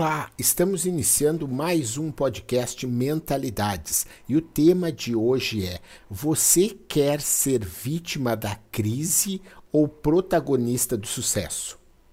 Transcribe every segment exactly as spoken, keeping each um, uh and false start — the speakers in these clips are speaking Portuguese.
Olá, estamos iniciando mais um podcast Mentalidades e o tema de hoje é: você quer ser vítima da crise ou protagonista do sucesso?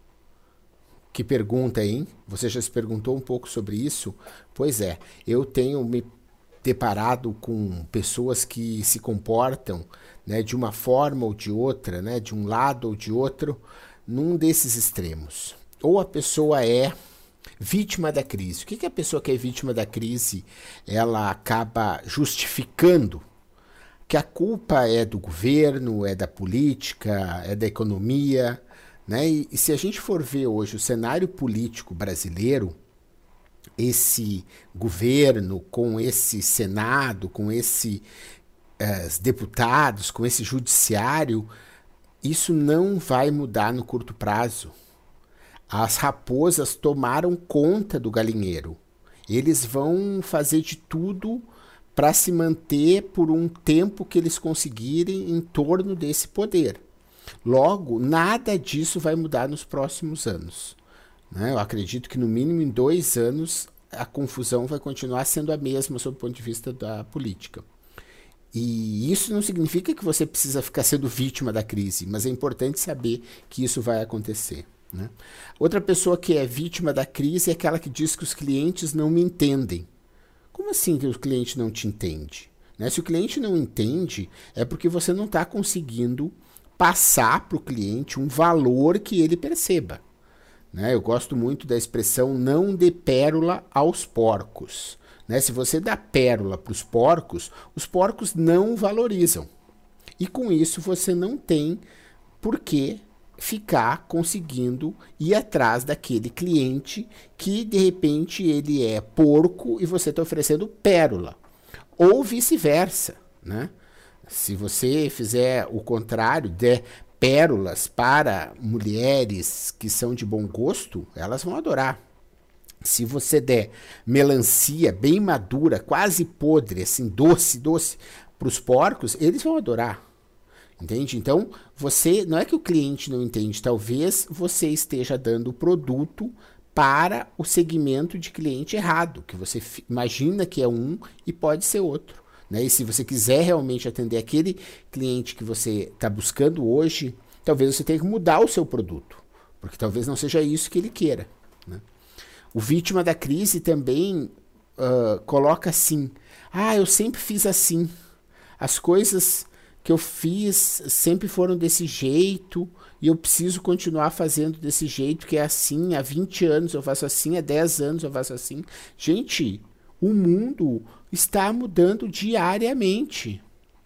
Que pergunta, hein? Você já se perguntou um pouco sobre isso? Pois é, eu tenho me deparado com pessoas que se comportam, né, de uma forma ou de outra, né, de um lado ou de outro, num desses extremos. Ou a pessoa é vítima da crise. O que, que a pessoa que é vítima da crise, ela acaba justificando? Que a culpa é do governo, é da política, é da economia, né? E, e se a gente for ver hoje o cenário político brasileiro, esse governo com esse Senado, com esses eh, deputados, com esse judiciário, isso não vai mudar no curto prazo. As raposas tomaram conta do galinheiro. Eles vão fazer de tudo para se manter por um tempo que eles conseguirem em torno desse poder. Logo, nada disso vai mudar nos próximos anos, né? Eu acredito que no mínimo em dois anos a confusão vai continuar sendo a mesma sob o ponto de vista da política. E isso não significa que você precisa ficar sendo vítima da crise, mas é importante saber que isso vai acontecer, né? Outra pessoa que é vítima da crise é aquela que diz que os clientes não me entendem. Como assim que o cliente não te entende? Né? Se o cliente não entende, é porque você não está conseguindo passar para o cliente um valor que ele perceba, né? Eu gosto muito da expressão não dê pérola aos porcos, né? Se você dá pérola para os porcos, os porcos não valorizam. E com isso você não tem por que ficar conseguindo ir atrás daquele cliente que de repente ele é porco e você está oferecendo pérola. Ou vice-versa, né? Se você fizer o contrário, der pérolas para mulheres que são de bom gosto, elas vão adorar. Se você der melancia bem madura, quase podre, assim, doce, doce, para os porcos, eles vão adorar. Entende? Então, você, não é que o cliente não entende, talvez você esteja dando o produto para o segmento de cliente errado, que você f- imagina que é um e pode ser outro, né? E se você quiser realmente atender aquele cliente que você está buscando hoje, talvez você tenha que mudar o seu produto, porque talvez não seja isso que ele queira, né? O vítima da crise também uh, coloca assim: ah, eu sempre fiz assim, as coisas que eu fiz sempre foram desse jeito e eu preciso continuar fazendo desse jeito, que é assim, há vinte anos eu faço assim, há dez anos eu faço assim. Gente, o mundo está mudando diariamente.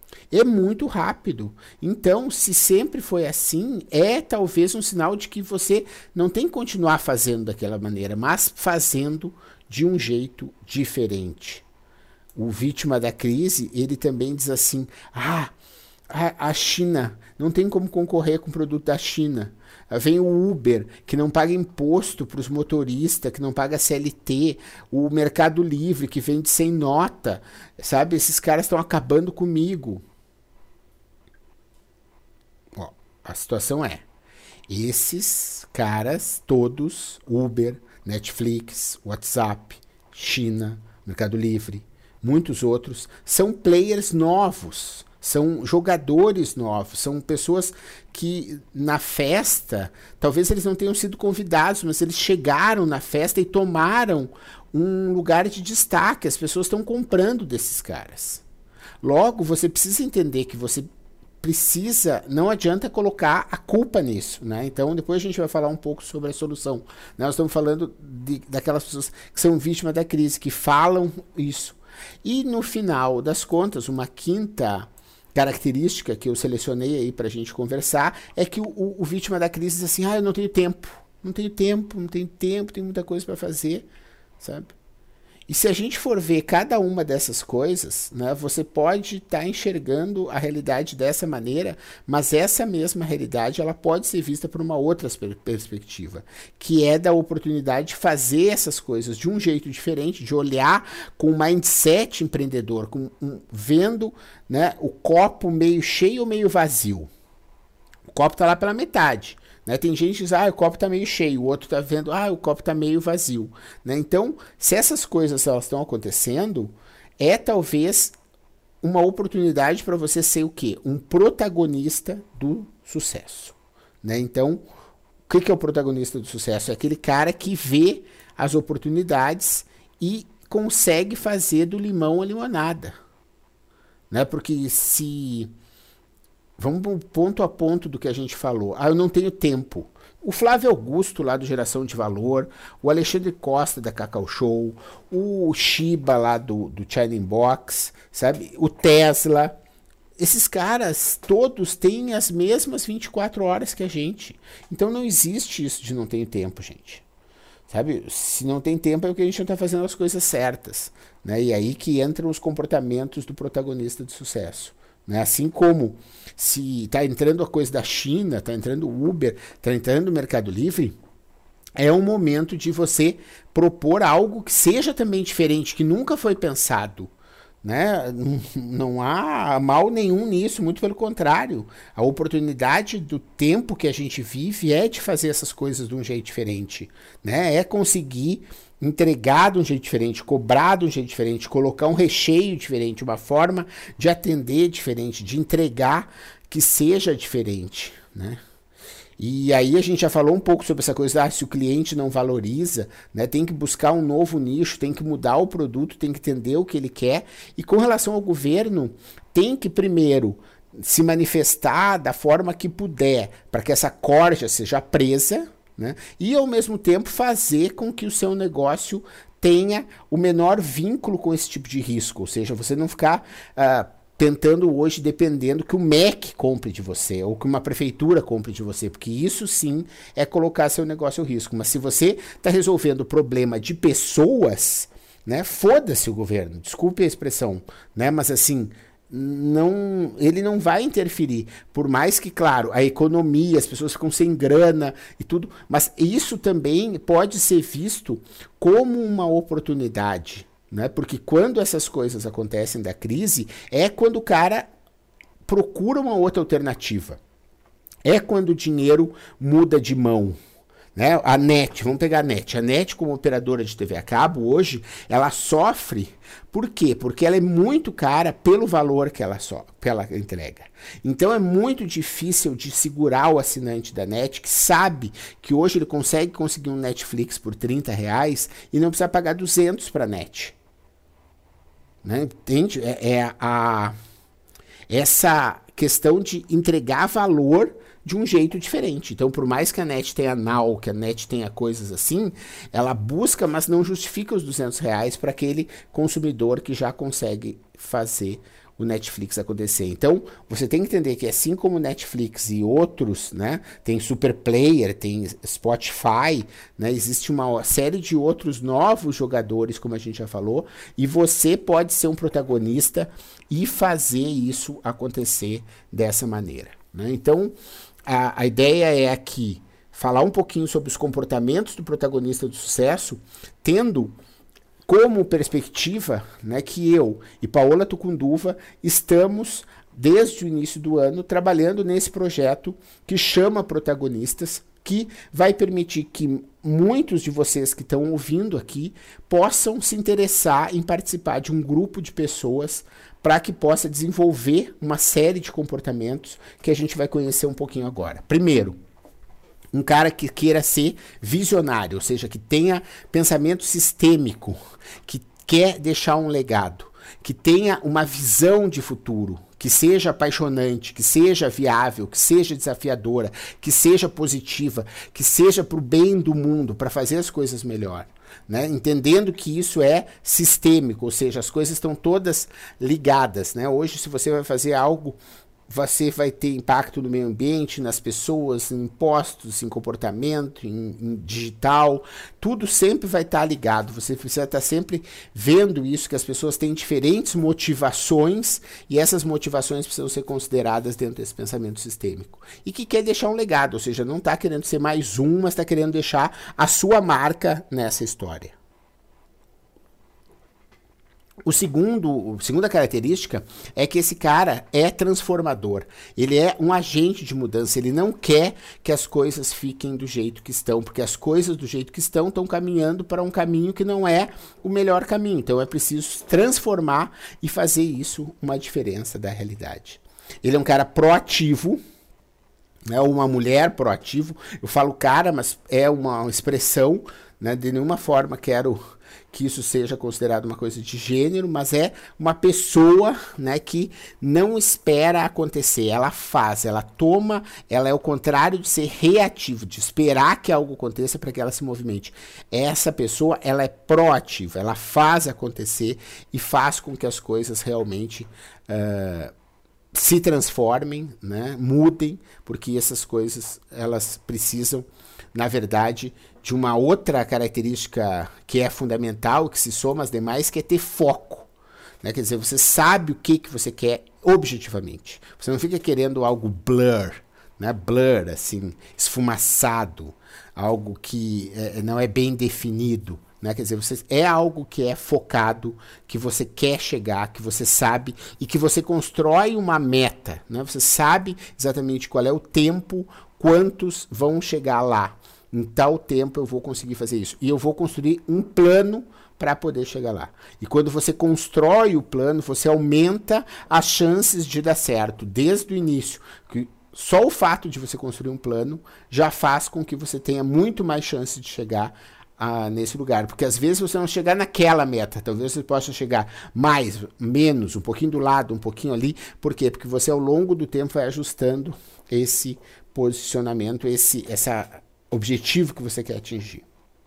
É muito rápido. Então, se sempre foi assim, é talvez um sinal de que você não tem que continuar fazendo daquela maneira, mas fazendo de um jeito diferente. O vítima da crise, ele também diz assim: ah, a China, não tem como concorrer com o produto da China. Vem o Uber, que não paga imposto para os motoristas, que não paga C L T, o Mercado Livre, que vende sem nota, sabe? Esses caras estão acabando comigo. Ó, a situação é, esses caras todos, Uber, Netflix, WhatsApp, China, Mercado Livre, muitos outros, são players novos. São jogadores novos, são pessoas que na festa, talvez eles não tenham sido convidados, mas eles chegaram na festa e tomaram um lugar de destaque. As pessoas estão comprando desses caras. Logo, você precisa entender que você precisa, não adianta colocar a culpa nisso, né? Então, depois a gente vai falar um pouco sobre a solução. Nós estamos falando de, daquelas pessoas que são vítimas da crise, que falam isso. E no final das contas, uma quinta característica que eu selecionei aí para a gente conversar é que o, o, o vítima da crise diz assim: ah, eu não tenho tempo, não tenho tempo, não tenho tempo, tem muita coisa para fazer, sabe? E se a gente for ver cada uma dessas coisas, né, você pode estar tá enxergando a realidade dessa maneira, mas essa mesma realidade ela pode ser vista por uma outra perspectiva, que é da oportunidade de fazer essas coisas de um jeito diferente, de olhar com um mindset empreendedor, com um, vendo, né, o copo meio cheio ou meio vazio. O copo está lá pela metade. Né? Tem gente que diz, ah, o copo está meio cheio, o outro está vendo, ah, o copo está meio vazio. Né? Então, se essas coisas elas estão acontecendo, é talvez uma oportunidade para você ser o quê? Um protagonista do sucesso. Né? Então, o que, que é o protagonista do sucesso? É aquele cara que vê as oportunidades e consegue fazer do limão a limonada. Né? Porque se... Vamos ponto a ponto do que a gente falou. Ah, eu não tenho tempo. O Flávio Augusto, lá do Geração de Valor, o Alexandre Costa, da Cacau Show, o Shiba, lá do, do China Box, sabe? O Tesla. Esses caras todos têm as mesmas vinte e quatro horas que a gente. Então não existe isso de não ter tempo, gente. Sabe? Se não tem tempo é porque a gente não está fazendo as coisas certas. Né? E aí que entram os comportamentos do protagonista de sucesso. Né? Assim como se está entrando a coisa da China, está entrando o Uber, está entrando o Mercado Livre, é um momento de você propor algo que seja também diferente, que nunca foi pensado. Né? Não, não há mal nenhum nisso, muito pelo contrário. A oportunidade do tempo que a gente vive é de fazer essas coisas de um jeito diferente. Né? É conseguir entregar de um jeito diferente, cobrar de um jeito diferente, colocar um recheio diferente, uma forma de atender diferente, de entregar que seja diferente, né? E aí a gente já falou um pouco sobre essa coisa, ah, se o cliente não valoriza, né, tem que buscar um novo nicho, tem que mudar o produto, tem que entender o que ele quer. E com relação ao governo, tem que primeiro se manifestar da forma que puder, para que essa corja seja presa, né? E ao mesmo tempo fazer com que o seu negócio tenha o menor vínculo com esse tipo de risco, ou seja, você não ficar uh, tentando hoje dependendo que o M E C compre de você ou que uma prefeitura compre de você, porque isso sim é colocar seu negócio ao risco. Mas se você está resolvendo o problema de pessoas, né, foda-se o governo, desculpe a expressão, né, mas assim, não, ele não vai interferir, por mais que, claro, a economia, as pessoas ficam sem grana e tudo, mas isso também pode ser visto como uma oportunidade, né? Porque quando essas coisas acontecem da crise, é quando o cara procura uma outra alternativa, é quando o dinheiro muda de mão. Né? A NET, vamos pegar a NET. A NET, como operadora de T V a cabo, hoje, ela sofre. Por quê? Porque ela é muito cara pelo valor que ela, so, que ela entrega. Então é muito difícil de segurar o assinante da NET, que sabe que hoje ele consegue conseguir um Netflix por trinta reais e não precisa pagar duzentos para a NET. Né? Entende? É, é a, essa questão de entregar valor de um jeito diferente. Então, por mais que a NET tenha Now, que a NET tenha coisas assim, ela busca, mas não justifica os duzentos reais para aquele consumidor que já consegue fazer o Netflix acontecer. Então, você tem que entender que assim como o Netflix e outros, né, tem Super Player, tem Spotify, né, existe uma série de outros novos jogadores, como a gente já falou, e você pode ser um protagonista e fazer isso acontecer dessa maneira. Né? Então, a, a ideia é aqui falar um pouquinho sobre os comportamentos do protagonista do sucesso, tendo como perspectiva, né, que eu e Paola Tucunduva estamos, desde o início do ano, trabalhando nesse projeto que chama Protagonistas, que vai permitir que muitos de vocês que estão ouvindo aqui possam se interessar em participar de um grupo de pessoas para que possa desenvolver uma série de comportamentos que a gente vai conhecer um pouquinho agora. Primeiro, um cara que queira ser visionário, ou seja, que tenha pensamento sistêmico, que quer deixar um legado, que tenha uma visão de futuro, que seja apaixonante, que seja viável, que seja desafiadora, que seja positiva, que seja para o bem do mundo, para fazer as coisas melhor. Né? Entendendo que isso é sistêmico, ou seja, as coisas estão todas ligadas. Né? Hoje, se você vai fazer algo, você vai ter impacto no meio ambiente, nas pessoas, em impostos, em comportamento, em, em digital, tudo sempre vai estar ligado. Você precisa estar sempre vendo isso, que as pessoas têm diferentes motivações e essas motivações precisam ser consideradas dentro desse pensamento sistêmico. E que quer deixar um legado, ou seja, não está querendo ser mais um, mas está querendo deixar a sua marca nessa história. O segundo, a segunda característica é que esse cara é transformador. Ele é um agente de mudança. Ele não quer que as coisas fiquem do jeito que estão, porque as coisas do jeito que estão estão caminhando para um caminho que não é o melhor caminho. Então é preciso transformar e fazer isso uma diferença da realidade. Ele é um cara proativo, né, uma mulher proativo. Eu falo cara, mas é uma expressão, né, de nenhuma forma quero que isso seja considerado uma coisa de gênero, mas é uma pessoa, né, que não espera acontecer, ela faz, ela toma, ela é o contrário de ser reativo, de esperar que algo aconteça para que ela se movimente. Essa pessoa, ela é proativa, ela faz acontecer e faz com que as coisas realmente uh, se transformem, né, mudem, porque essas coisas, elas precisam, na verdade, de uma outra característica que é fundamental, que se soma às demais, que é ter foco. Né? Quer dizer, você sabe o que, que você quer objetivamente. Você não fica querendo algo blur, né? Blur, assim, esfumaçado, algo que é, não é bem definido. Né? Quer dizer, você, é algo que é focado, que você quer chegar, que você sabe e que você constrói uma meta. Né? Você sabe exatamente qual é o tempo, quantos vão chegar lá. Em tal tempo eu vou conseguir fazer isso. E eu vou construir um plano para poder chegar lá. E quando você constrói o plano, você aumenta as chances de dar certo desde o início. Que só o fato de você construir um plano já faz com que você tenha muito mais chance de chegar ah, nesse lugar. Porque às vezes você não chegar naquela meta. Talvez você possa chegar mais, menos, um pouquinho do lado, um pouquinho ali. Por quê? Porque você ao longo do tempo vai ajustando esse posicionamento, esse, essa objetivo que você quer atingir.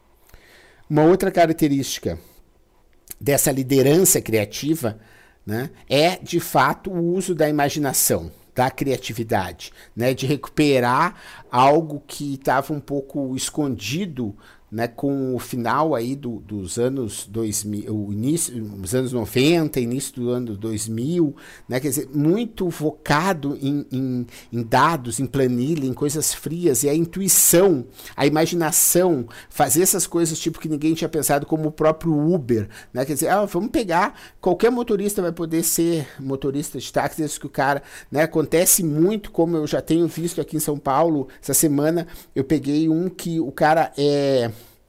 Uma outra característica dessa liderança criativa, né, é, de fato, o uso da imaginação, da criatividade, né, de recuperar algo que estava um pouco escondido, né, com o final aí do, dos anos dois mil, o início, os anos noventa, início do ano dois mil, né, quer dizer, muito focado em, em, em dados, em planilha, em coisas frias, e a intuição, a imaginação, fazer essas coisas tipo que ninguém tinha pensado, como o próprio Uber, né, quer dizer, ah, vamos pegar, qualquer motorista vai poder ser motorista de táxi, isso que o cara, né, acontece muito, como eu já tenho visto aqui em São Paulo, essa semana eu peguei um que o cara é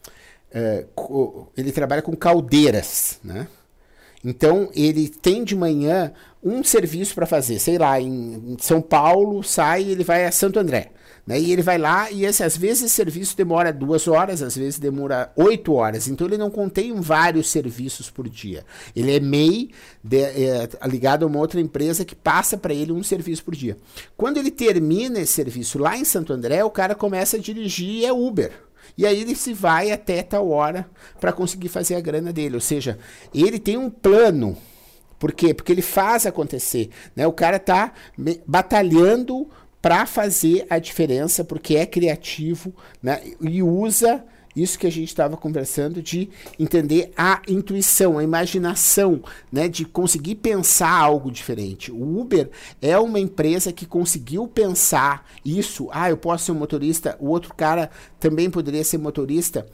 É, ele trabalha com caldeiras, né? Então ele tem de manhã um serviço para fazer, sei lá, em São Paulo, sai e ele vai a Santo André, né? E ele vai lá e esse, às vezes esse serviço demora duas horas, às vezes demora oito horas, então ele não contém vários serviços por dia. Ele é M E I de, é, ligado a uma outra empresa que passa para ele um serviço por dia. Quando ele termina esse serviço lá em Santo André, o cara começa a dirigir e é Uber. E aí ele se vai até tal hora para conseguir fazer a grana dele. Ou seja, ele tem um plano. Por quê? Porque ele faz acontecer. Né? O cara está batalhando para fazer a diferença, porque é criativo, né? E usa isso que a gente estava conversando, de entender a intuição, a imaginação, né, de conseguir pensar algo diferente. O Uber é uma empresa que conseguiu pensar isso. Ah, eu posso ser um motorista, o outro cara também poderia ser motorista.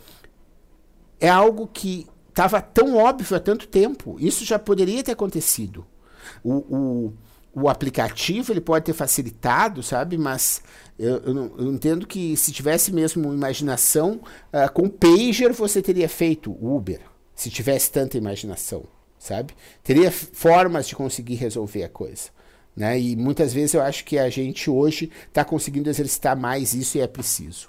É algo que estava tão óbvio há tanto tempo. Isso já poderia ter acontecido. O... o O aplicativo ele pode ter facilitado, sabe? Mas eu, eu, não, eu entendo que se tivesse mesmo imaginação, uh, com pager você teria feito Uber, se tivesse tanta imaginação, sabe? Teria formas de conseguir resolver a coisa, né? E muitas vezes eu acho que a gente hoje está conseguindo exercitar mais isso e é preciso.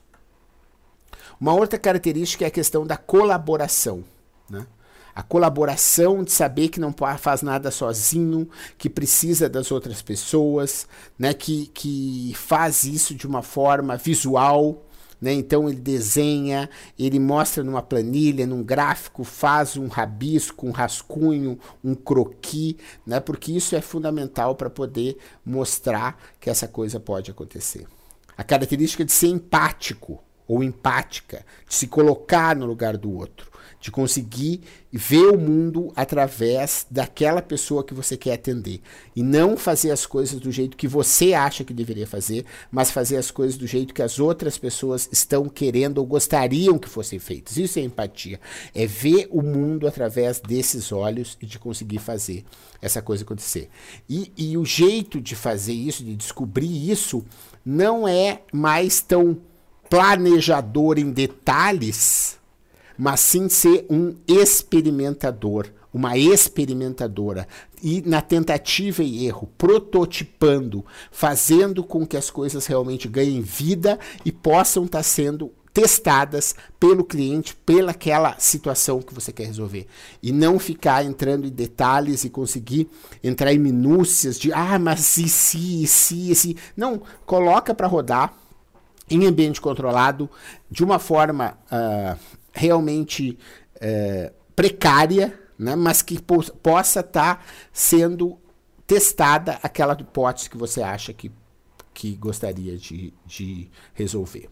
Uma outra característica é a questão da colaboração, né? A colaboração, de saber que não faz nada sozinho, que precisa das outras pessoas, né? que, que faz isso de uma forma visual, né? Então ele desenha, ele mostra numa planilha, num gráfico, faz um rabisco, um rascunho, um croquis, né? Porque isso é fundamental para poder mostrar que essa coisa pode acontecer. A característica de ser empático, ou empática, de se colocar no lugar do outro, de conseguir ver o mundo através daquela pessoa que você quer atender. E não fazer as coisas do jeito que você acha que deveria fazer, mas fazer as coisas do jeito que as outras pessoas estão querendo ou gostariam que fossem feitas. Isso é empatia. É ver o mundo através desses olhos e de conseguir fazer essa coisa acontecer. E, e o jeito de fazer isso, de descobrir isso, não é mais tão planejador em detalhes, mas sim ser um experimentador, uma experimentadora, e na tentativa e erro, prototipando, fazendo com que as coisas realmente ganhem vida e possam estar sendo testadas pelo cliente, pelaquela situação que você quer resolver. E não ficar entrando em detalhes e conseguir entrar em minúcias de, ah, mas e se, e se, e se. Não, coloca para rodar em ambiente controlado, de uma forma uh, realmente uh, precária, né, mas que po possa estar tá sendo testada aquela hipótese que você acha que, que gostaria de, de resolver.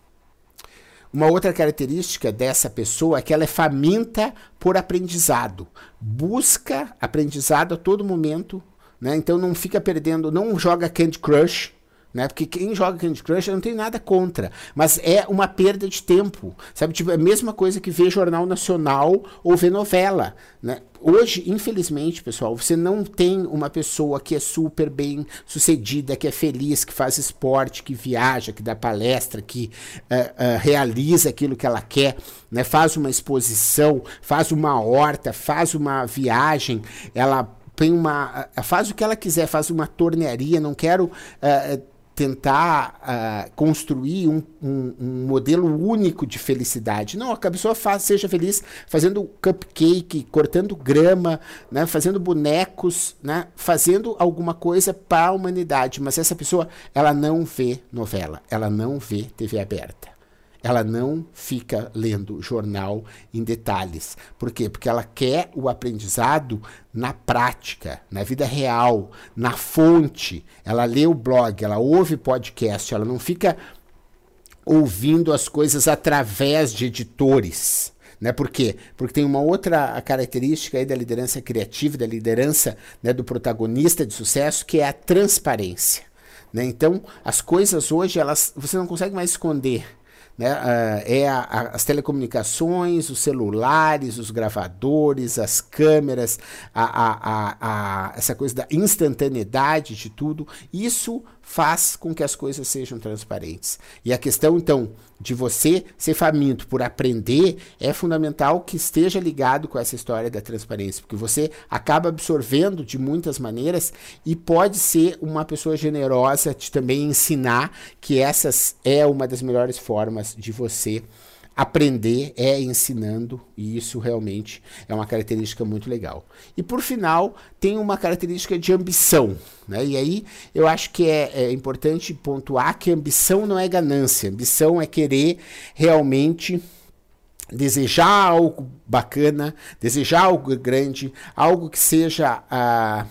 Uma outra característica dessa pessoa é que ela é faminta por aprendizado. Busca aprendizado a todo momento, né? Então não fica perdendo, não joga Candy Crush, né? Porque quem joga Candy Crush eu não tem nada contra, mas é uma perda de tempo, sabe? Tipo, é a mesma coisa que ver Jornal Nacional ou ver novela, né? Hoje, infelizmente, pessoal, você não tem uma pessoa que é super bem sucedida, que é feliz, que faz esporte, que viaja, que dá palestra, que uh, uh, realiza aquilo que ela quer, né? Faz uma exposição, faz uma horta, faz uma viagem, ela tem uma, uh, faz o que ela quiser, faz uma tornearia, não quero uh, tentar uh, construir um, um, um modelo único de felicidade. Não, a pessoa faz, seja feliz fazendo cupcake, cortando grama, né, fazendo bonecos, né, fazendo alguma coisa para a humanidade. Mas essa pessoa, ela não vê novela, ela não vê T V aberta. Ela não fica lendo jornal em detalhes. Por quê? Porque ela quer o aprendizado na prática, na vida real, na fonte. Ela lê o blog, ela ouve podcast, ela não fica ouvindo as coisas através de editores. Né? Por quê? Porque tem uma outra característica aí da liderança criativa, da liderança, né, do protagonista de sucesso, que é a transparência. Né? Então, as coisas hoje, elas, você não consegue mais esconder. Né? Uh, é a, a, as telecomunicações, os celulares, os gravadores, as câmeras, a, a, a, a, essa coisa da instantaneidade de tudo, isso faz com que as coisas sejam transparentes. E a questão, então, de você ser faminto por aprender é fundamental que esteja ligado com essa história da transparência, porque você acaba absorvendo de muitas maneiras e pode ser uma pessoa generosa de também ensinar que essas é uma das melhores formas de você aprender, é ensinando, e isso realmente é uma característica muito legal. E por final, tem uma característica de ambição, né? E aí eu acho que é, é importante pontuar que ambição não é ganância, ambição é querer realmente desejar algo bacana, desejar algo grande, algo que seja uh,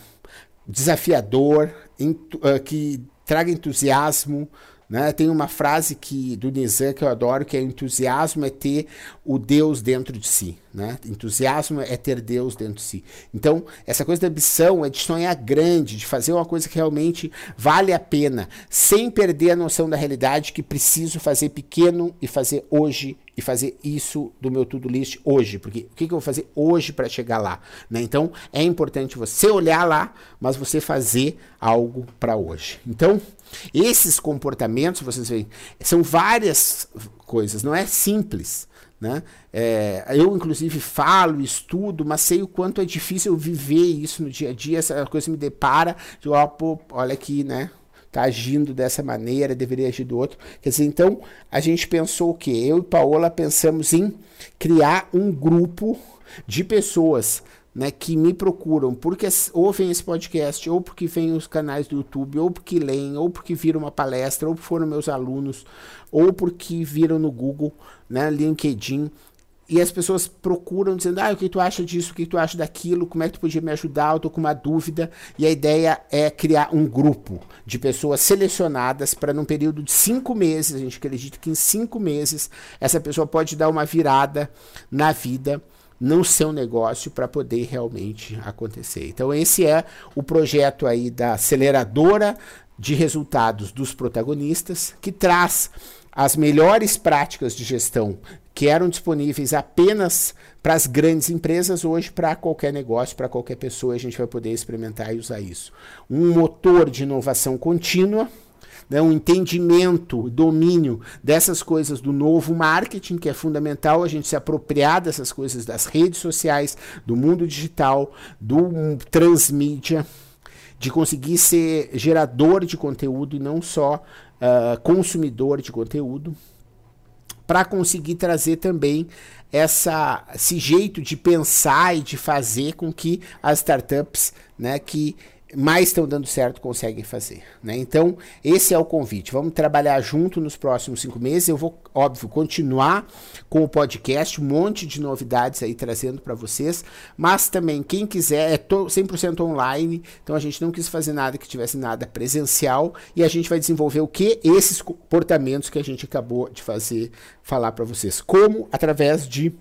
desafiador, uh, que traga entusiasmo. Né? Tem uma frase que, do Nizam que eu adoro, que é: entusiasmo é ter o Deus dentro de si. Né? Entusiasmo é ter Deus dentro de si. Então, essa coisa da ambição é de sonhar grande, de fazer uma coisa que realmente vale a pena, sem perder a noção da realidade, que preciso fazer pequeno e fazer hoje, e fazer isso do meu to-do list hoje, porque o que, que eu vou fazer hoje para chegar lá? Né? Então, é importante você olhar lá, mas você fazer algo para hoje. Então, esses comportamentos, vocês veem, são várias coisas, não é simples. Né? É, eu, inclusive, falo, estudo, mas sei o quanto é difícil eu viver isso no dia a dia. Essa coisa me depara, de, oh, pô, olha aqui, né? Tá agindo dessa maneira, deveria agir do outro. Quer dizer, então, a gente pensou o quê? Eu e Paola pensamos em criar um grupo de pessoas, né, que me procuram porque ouvem esse podcast, ou porque vêm os canais do YouTube, ou porque leem, ou porque viram uma palestra, ou foram meus alunos, ou porque viram no Google, né, LinkedIn, e as pessoas procuram dizendo, ah, o que tu acha disso, o que tu acha daquilo, como é que tu podia me ajudar, eu tô com uma dúvida. E a ideia é criar um grupo de pessoas selecionadas para num período de cinco meses, a gente acredita que em cinco meses essa pessoa pode dar uma virada na vida, no seu negócio, para poder realmente acontecer. Então esse é o projeto aí da aceleradora de resultados dos protagonistas, que traz as melhores práticas de gestão que eram disponíveis apenas para as grandes empresas, hoje para qualquer negócio, para qualquer pessoa, a gente vai poder experimentar e usar isso. Um motor de inovação contínua, né, um entendimento, domínio dessas coisas do novo marketing, que é fundamental a gente se apropriar dessas coisas das redes sociais, do mundo digital, do transmídia, de conseguir ser gerador de conteúdo e não só uh, consumidor de conteúdo, para conseguir trazer também essa, esse jeito de pensar e de fazer com que as startups, né, que mais estão dando certo conseguem fazer, né? Então, esse é o convite. Vamos trabalhar junto nos próximos cinco meses. Eu vou, óbvio, continuar com o podcast, um monte de novidades aí trazendo para vocês, mas também quem quiser, é cem por cento online, então a gente não quis fazer nada que tivesse nada presencial, e a gente vai desenvolver o que? Esses comportamentos que a gente acabou de fazer, falar para vocês. Como? Através de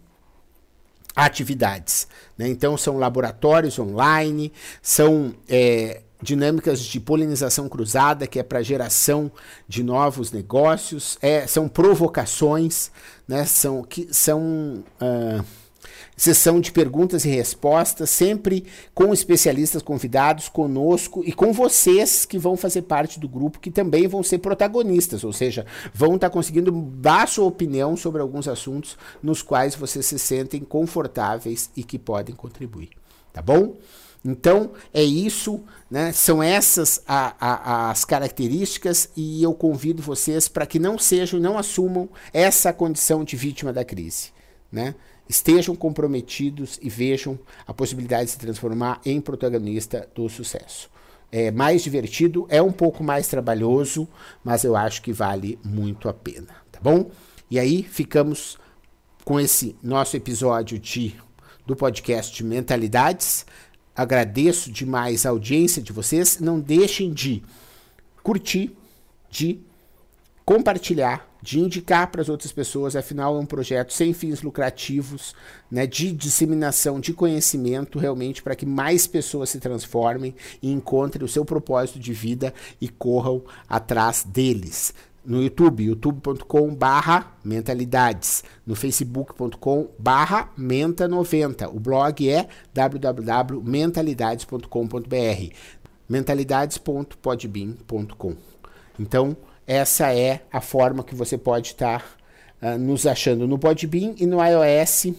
atividades, né? Então são laboratórios online, são é, dinâmicas de polinização cruzada, que é para geração de novos negócios, é, são provocações, né? São, que, são uh, sessão de perguntas e respostas, sempre com especialistas convidados, conosco e com vocês que vão fazer parte do grupo, que também vão ser protagonistas, ou seja, vão estar conseguindo dar sua opinião sobre alguns assuntos nos quais vocês se sentem confortáveis e que podem contribuir, tá bom? Então, é isso, né? São essas a, a, as características, e eu convido vocês para que não sejam, não assumam essa condição de vítima da crise, né? Estejam comprometidos e vejam a possibilidade de se transformar em protagonista do sucesso. É mais divertido, é um pouco mais trabalhoso, mas eu acho que vale muito a pena, tá bom? E aí ficamos com esse nosso episódio de, do podcast Mentalidades. Agradeço demais a audiência de vocês. Não deixem de curtir, de compartilhar, de indicar para as outras pessoas. Afinal, é um projeto sem fins lucrativos, né, de disseminação de conhecimento, realmente para que mais pessoas se transformem e encontrem o seu propósito de vida e corram atrás deles. No YouTube, youtube ponto com barra mentalidades, no facebook ponto com barra menta noventa, o blog é w w w ponto mentalidades ponto com ponto b r, mentalidades ponto podbean ponto com. Então, essa é a forma que você pode estar uh, nos achando no Podbean e no iOS,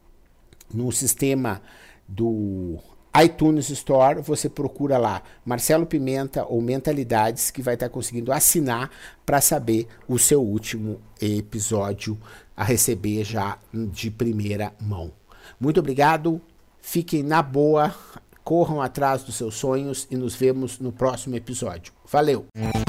no sistema do iTunes Store. Você procura lá Marcelo Pimenta ou Mentalidades, que vai estar conseguindo assinar para saber o seu último episódio a receber já de primeira mão. Muito obrigado, fiquem na boa, corram atrás dos seus sonhos e nos vemos no próximo episódio. Valeu!